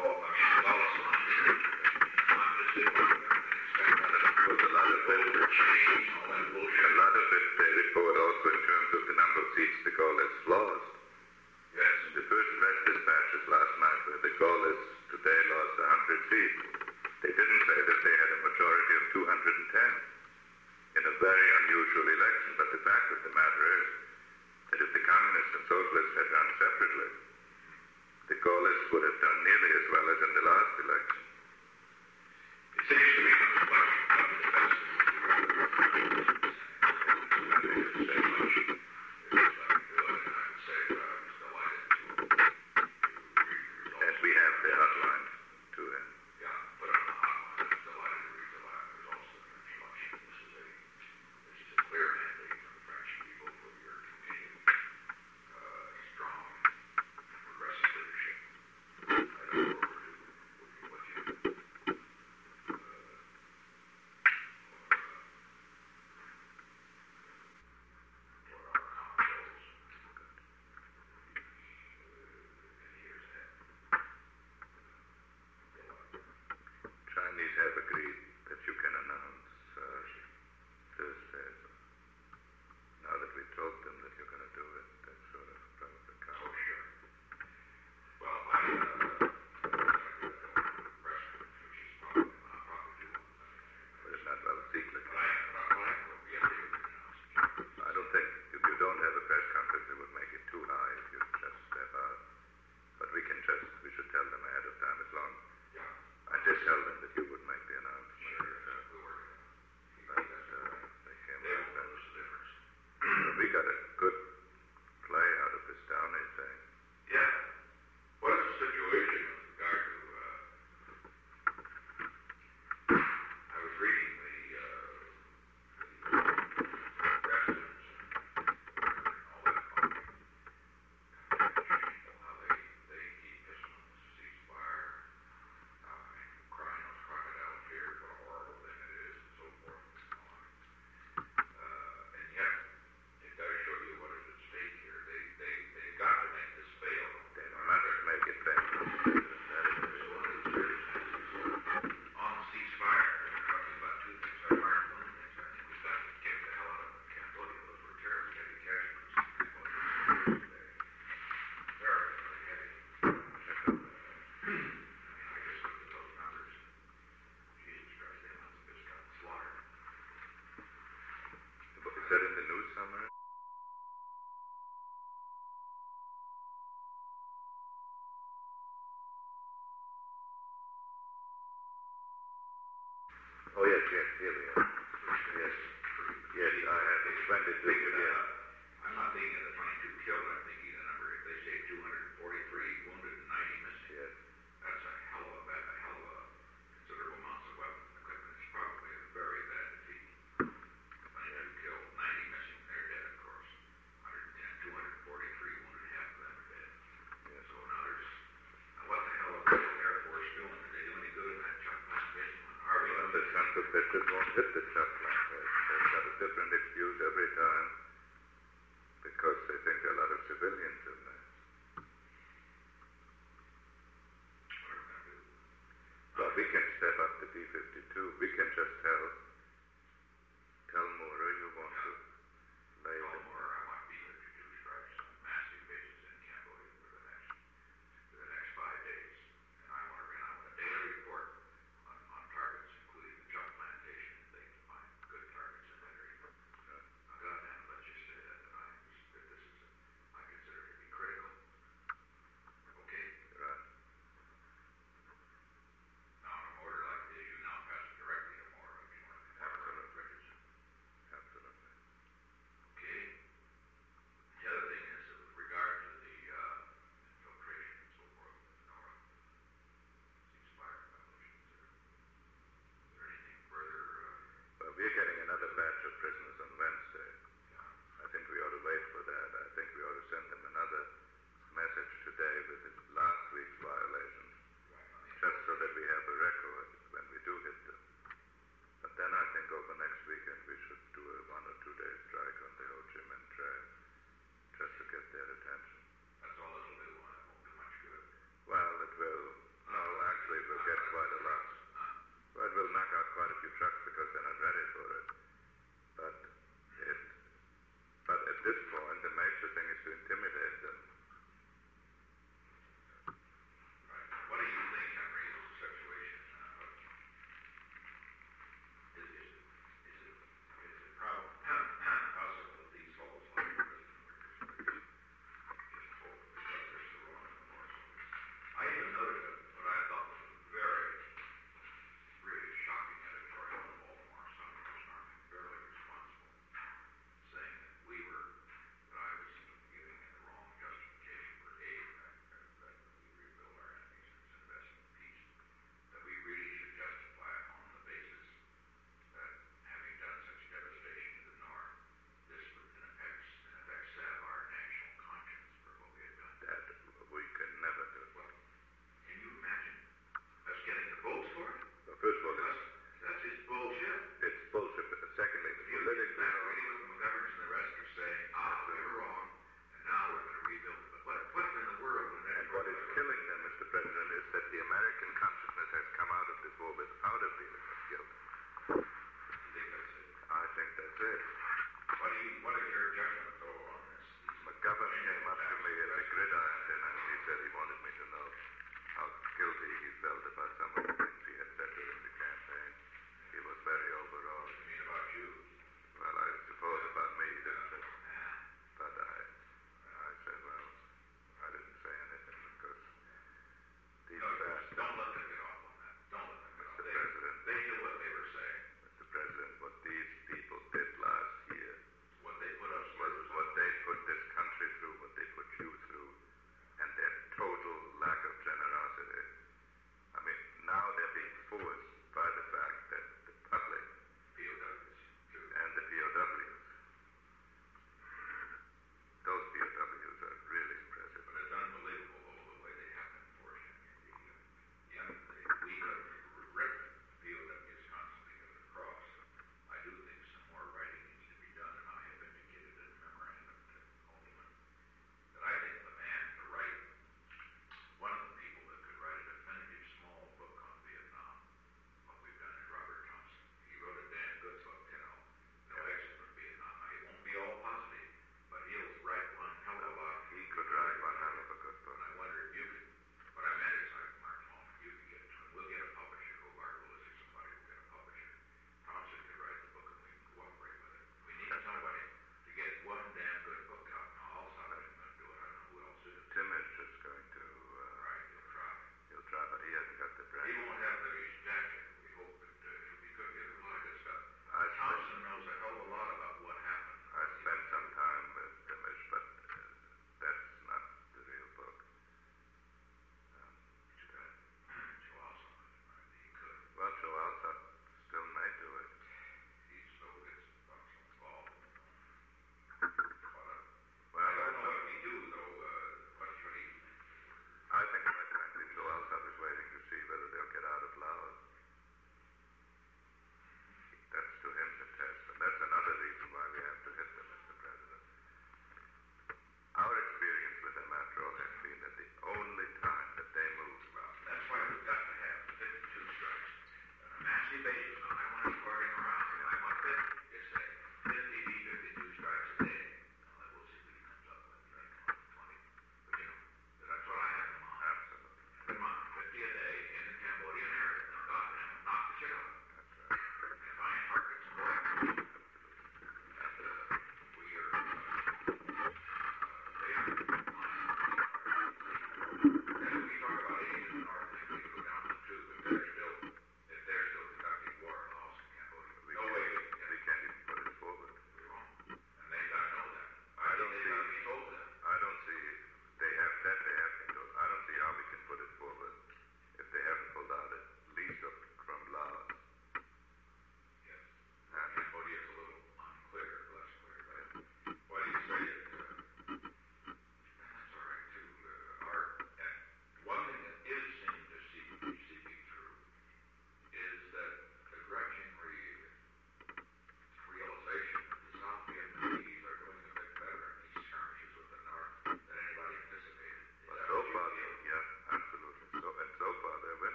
Well, it will. No,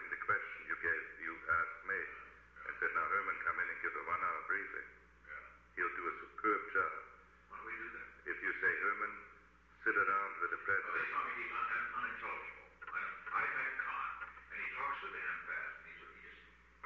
him the question you asked me, and said, now Herman, come in and give a 1-hour briefing. He'll do a superb job. Why don't we do that? If you say, Herman, sit around with the president. Well, they tell me he's unintelligible. I met Khan, and he talks so damn fast, and he just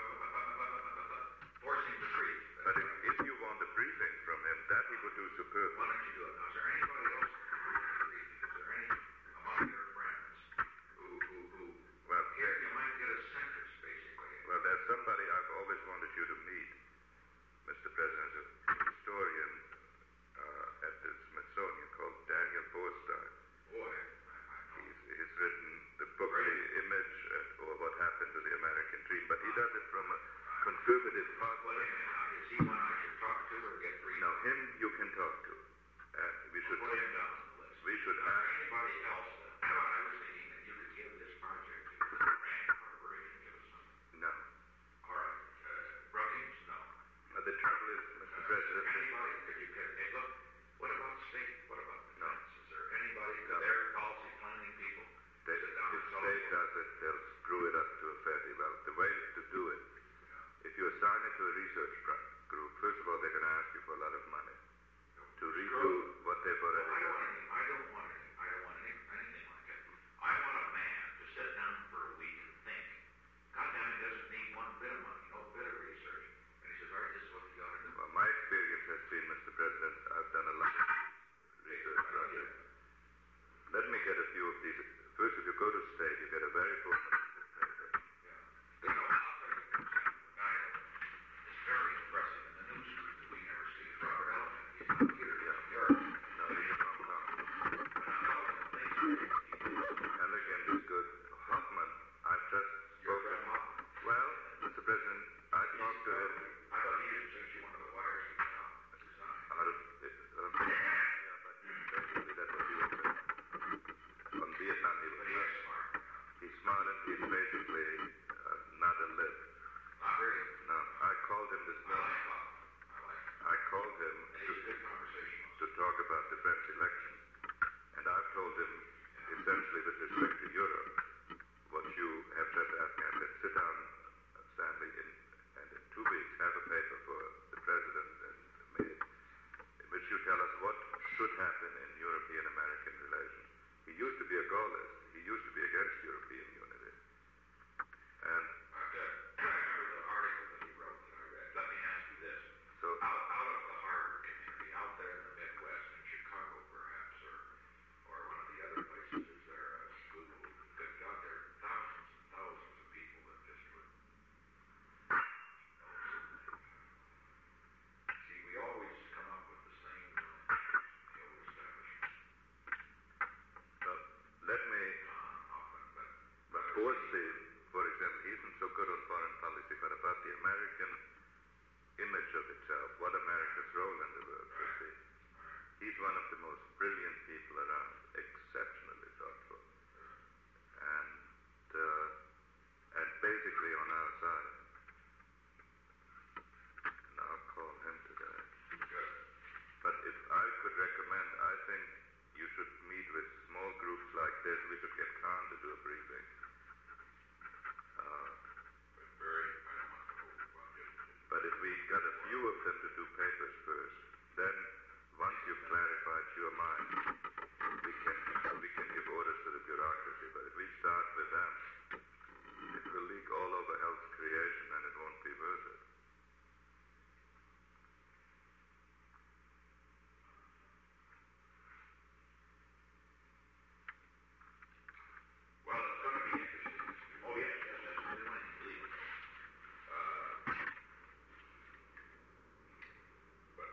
forcing the brief. But if you want a briefing from him, that he would do superbly. Why don't you do it? Now, is there anybody else who can do the briefing? Is there any among your friends who well, here you might get a centrist, basically. Well, there's somebody I've always wanted you to meet, Mr. President, a historian at the Smithsonian called Daniel Borstein. Boy, He's written the book, The Image, or What Happened to the American Dream, but he does it from a conservative part. Well, is he one I should talk to or get briefed? Now, him you can talk to. And we should put him down on the list. We should ask anybody else. I was thinking that you could give this project to the Rand Corporation, give us something. No. All right. Brookings, no. The trouble is, Mr. President. Anybody could you get? Hey, look, what about state? What about defense? No. Is there anybody, their policy planning people? If state does it, they'll screw it up to a fairly well. The way to do it, if you assign it to a research group, first of all, they're going to ask you for a lot of money to redo what they've already done. I don't want anything like that. I want a man to sit down for a week and think. Goddamn, he doesn't need one bit of money, no bit of research. And he says, all right, this is what you ought to do. Well, my experience has been, Mr. President, I've done a lot of research projects. Let me get a few of these. First, if you go to state, you get a very formative paper. Yeah. I'll tell you, for example, the guy is very impressive in the news that we never see is Robert Elephant. He's not here. He's in Europe. No, he's in Hong Kong. Elegant is good. Hoffman, I've just spoken. Well, Mr. President, I talked to him. I thought he had sent you one of the wires he got out. Out of yeah, but basically that was the open. On Vietnam, he's smart and he's basically not a lip. Not really? No, I called him this morning. I called him to talk about the French election. And I've told him, essentially with respect to Europe, what you have just asked me. I said, sit down, Stanley, and in 2 weeks have a paper for the President and me, in which you tell us what should happen in European-American relations. He used to be a Gaullist. He used to be against European unity. And I remember the article that he wrote that I read. Let me ask you this. So, out of the Harvard community, out there in the Midwest, in Chicago perhaps, or one of the other places, is there a school? Good God, there are thousands and thousands of people that just would. See, we always come up with the same the old establishment. let me. But Borstein, for example, he isn't so good on foreign policy, but about the American image of itself, what America's role in the world should be. He's one of the most brilliant people around, exceptionally thoughtful, and basically on our side. And I'll call him today. But if I could recommend, I think you should meet with small groups like this. We should get Khan to do a briefing. But if we got a few of them to do papers first, then once you've clarified your mind, we can give orders to the bureaucracy. But if we start with them, it will leak all over health creation and it won't be worth it. Well, it's going to be interesting. Oh, yes, that's the one you believe. But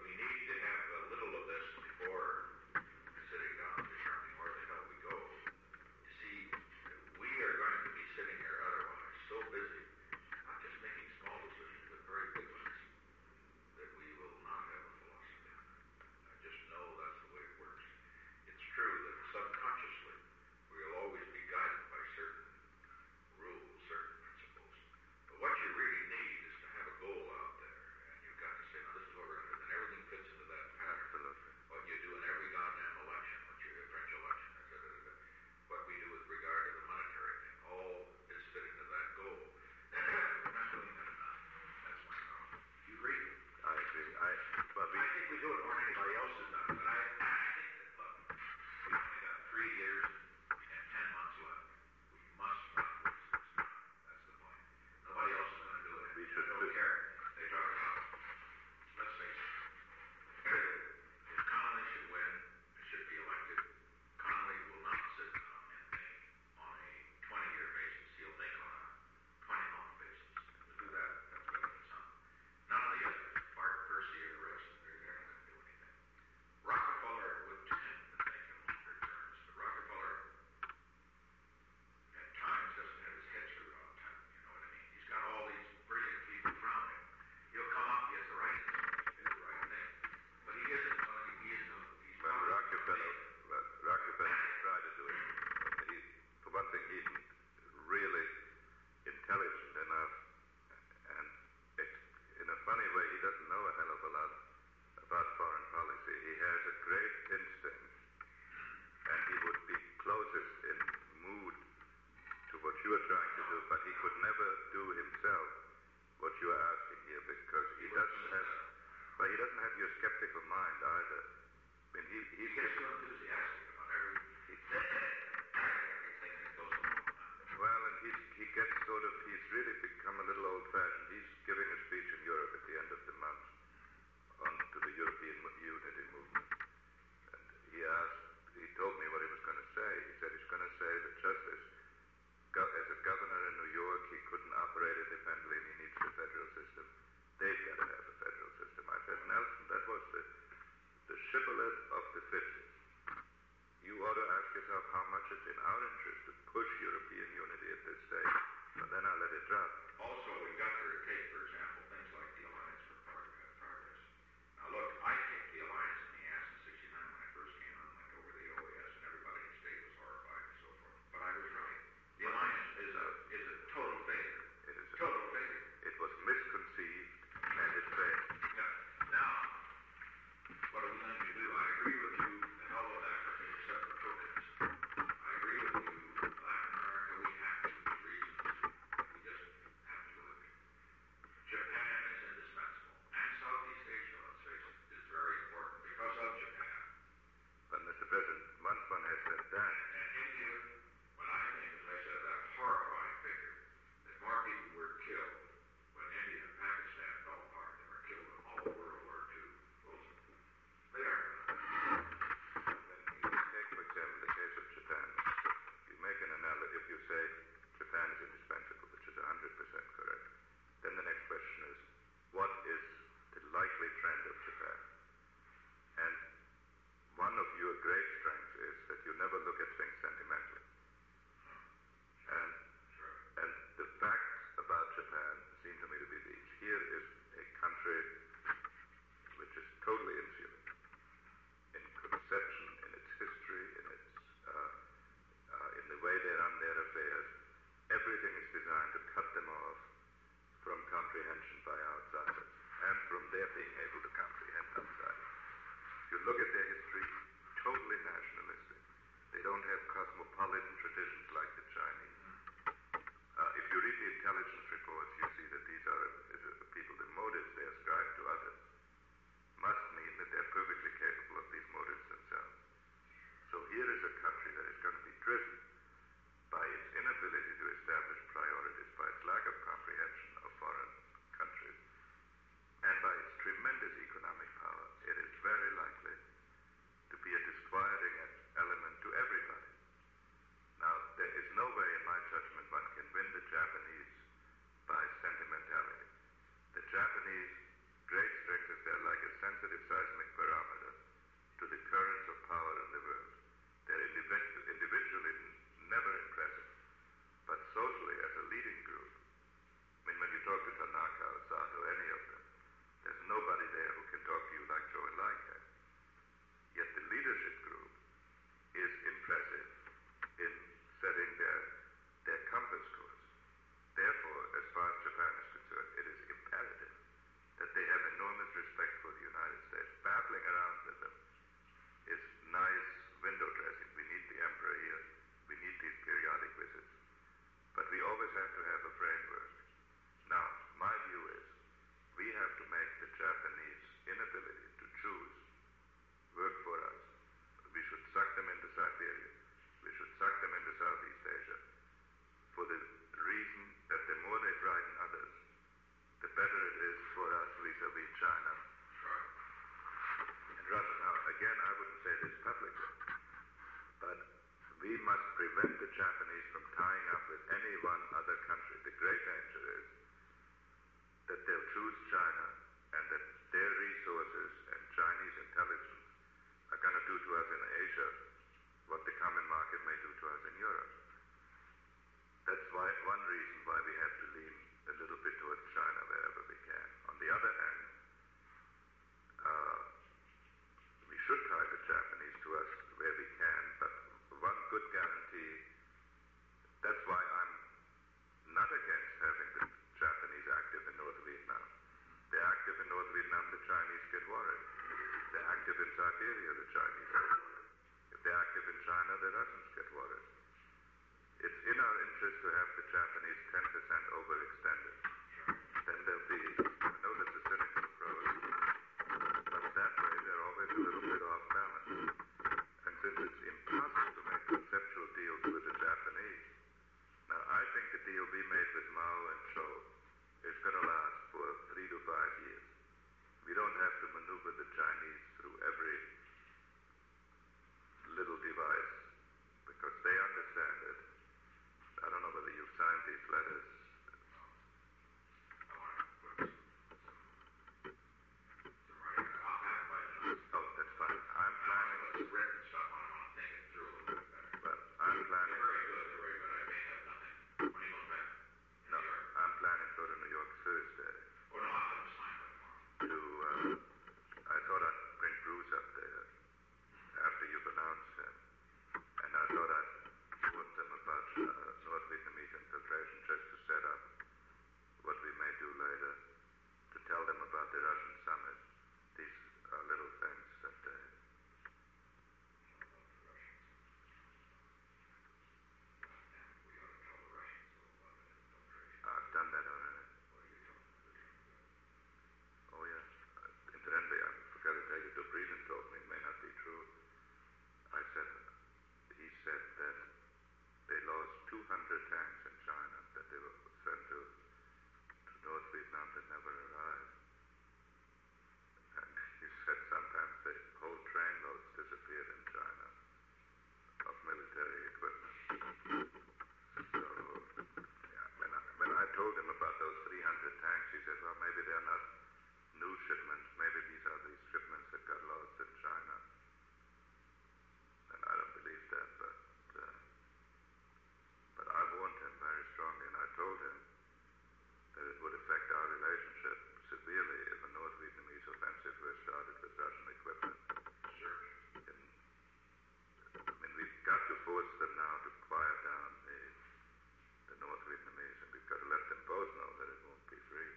to, but he could never do himself what you are asking here because he doesn't have your skeptical mind either. I mean, he gets so enthusiastic about everything that goes along. Well, and he's really become a little old-fashioned. He's giving a speech in Europe at the end of the month to the European Unity Movement. And he told me what he was going to say. He said he's going to say that just as a governor in New York, he couldn't operate independently and he needs the federal system. They've got to have a federal system. I said, Nelson, that was the shibboleth of the 50s. You ought to ask yourself how much it's in our interest to push European unity at this stage. But then I'll let it drop. Also, we've got to take, for example, things like the Alliance for Progress. Now, look, I kicked the Alliance in the ass in 69 when I first came on, went over the OAS, and everybody in the state was horrified and so forth. But I was right. The Alliance is a total failure. It is a total failure. It was misconceived and it failed. Yeah. Now, what are we going to do? I agree with you that all of Africa is separate tokens. I agree with you. Latin America, we have to, for reasons. We just have to look. Japan is indispensable. And Southeast Asia, let's face it, is very important because of Japan. But, Mr. President, once one has said that, And India, when I think, as I said, that horrifying figure, that more people were killed when India and Pakistan fell apart than were killed in all of World War II. Well, they aren't going to. when you take, for example, the case of Japan, you make an analogy, if you say Japan is indispensable, which is 100% correct, then the next question is, what is the likely trend of Japan? And one of your great strengths is that you never look at things sentimentally. And the facts about Japan seem to me to be these. Here is a country which is totally insular in conception, in its history, in the way they run their affairs. Everything is designed to cut them off from comprehension by outsiders and from their being able to comprehend outsiders. If you look at their history, totally nationalistic. They don't have cosmopolitan traditions like the Chinese. If you read the intelligence reports, you see that these are people, the motives they ascribe to others must mean that they're perfectly capable of these motives themselves. So here is a country that is going to be driven by its inability to establish priorities, by its lack of comprehension of foreign countries, and by its tremendous economic power. It is very likely to be a disquieting element to everybody. Now, there is no way, in my judgment, one can win the Japanese by sentimentality. The Japanese great strength is they're like a sensitive seismic barometer to the currents of power in the world. They're individually never impressive, but socially as a leading group. I mean, when you talk to Tanaka or Sato, any of them, there's nobody there who can talk to you like Zhou Enlai can. Yet the leadership group is impressive in setting their compass course. Therefore, as far as Japan is concerned, it is imperative that they have enormous respect for the United States. Babbling around with them is nice window dressing. We need the emperor here. We need these periodic visits. But we always have to have a framework. Now, my view is we have to make the Japanese inability to choose work for us. We should suck them into Siberia. We should suck them into Southeast Asia for the reason that the more they frighten others, the better it is for us vis-a-vis China and Russia. Now, again, I wouldn't say this publicly, but we must prevent the Japanese from tying up with any one other country. The great danger is that they'll choose China and that their resources and Chinese intelligence are going to do to us in Asia what the common market may do to us in Europe. That's one reason why we have to lean a little bit towards China wherever we can. On the other hand, we should tie the Japanese to us where we can, but one good guarantee, that's why I'm not against having the Japanese active in North Vietnam. They're active in North Vietnam, the Chinese get worried. If they're active in Siberia, the Chinese get worried. If they're active in China, the Russians get worried. It's in our interest to have the Japanese those 300 tanks, he said, well, maybe they're not new shipments. Maybe these are these shipments that got lost in China. And I don't believe that, but I warned him very strongly, and I told him that it would affect our relationship severely if a North Vietnamese offensive were started with Russian equipment. Sure. I mean, we've got to force them now to quiet down the North Vietnamese, and we've got to let them both know that it won't be free.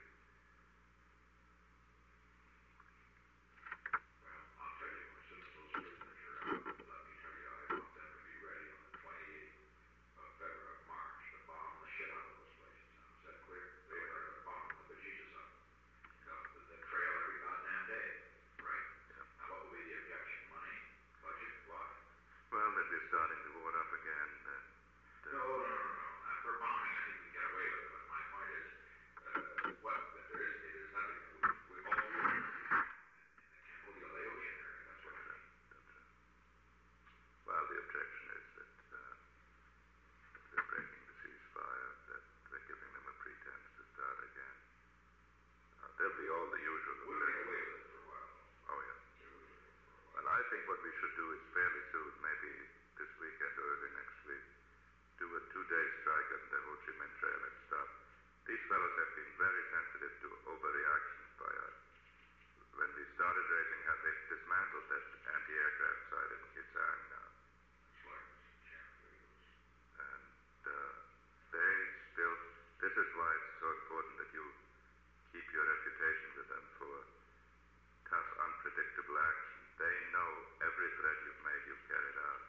Well, I'll tell you, since those prisoners are out, let me tell you, I want them to be ready on the 28th of February, of March, to bomb the shit out of those places. Now, is that clear? They are to bomb the bejesus up. The trail every goddamn day, right? Yeah. Now, what will be the objection? Money? Budget? Why? Well, that we're starting the war up again. No. Not for bombing. I think we get away with it. But my point is, it is nothing. We've all been in the Cambodia Ocean area. That's what I mean. That's right. Well, the objection is that we're breaking the ceasefire, that we're giving them a pretense to start again. There'll be all the usual We'll get away objections. with it for a while. Oh, yeah. Well, I think what we should do is fairly soon, maybe this weekend or early next week, do a 2-day strike on the Ho Chi Minh Trail and stop. These fellows have been very sensitive to overreactions by us. When we started raising hell, they dismantled that anti-aircraft site in Khe Sanh now. It's like Camp Williams. And they still, this is why it's so important that you keep your reputation with them for tough, unpredictable action. They know every threat you've made, you've carried out.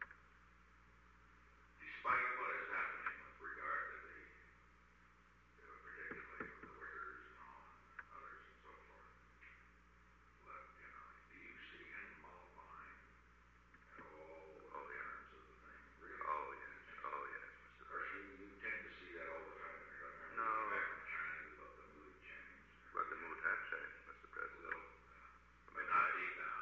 Despite what is happening with regard to particularly the Uyghurs and all, and others and so forth, do you see any mollifying at all in terms of the thing? Really? Oh, yes, Mr. Or you tend to see that all the time when you're going No. back from China, you look, the mood change. Well, the mood had changed, Mr. President. But not deep down.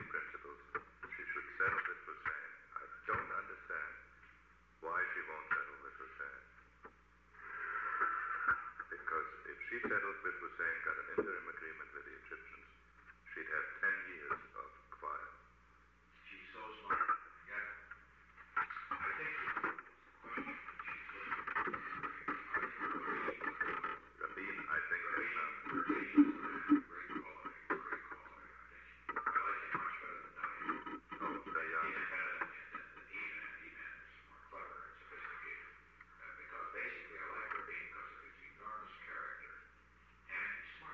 principles, she should settle with Hussein. I don't understand why she won't settle with Hussein. Because if she settled with Hussein, got an interim agreement with the Egyptians, she'd have 10 years of quiet. She's so smart. Yeah. I think Rabin, I think that's not. Rabin is great quality. I like him much better than Dayan. Oh, Dayan. Even is more clever and sophisticated. Because basically I like Rabin because of his enormous character. And he's smart.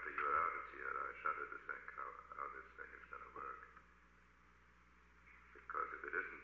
after you're out of here, I shudder to think how this thing is going to work. Because if it isn't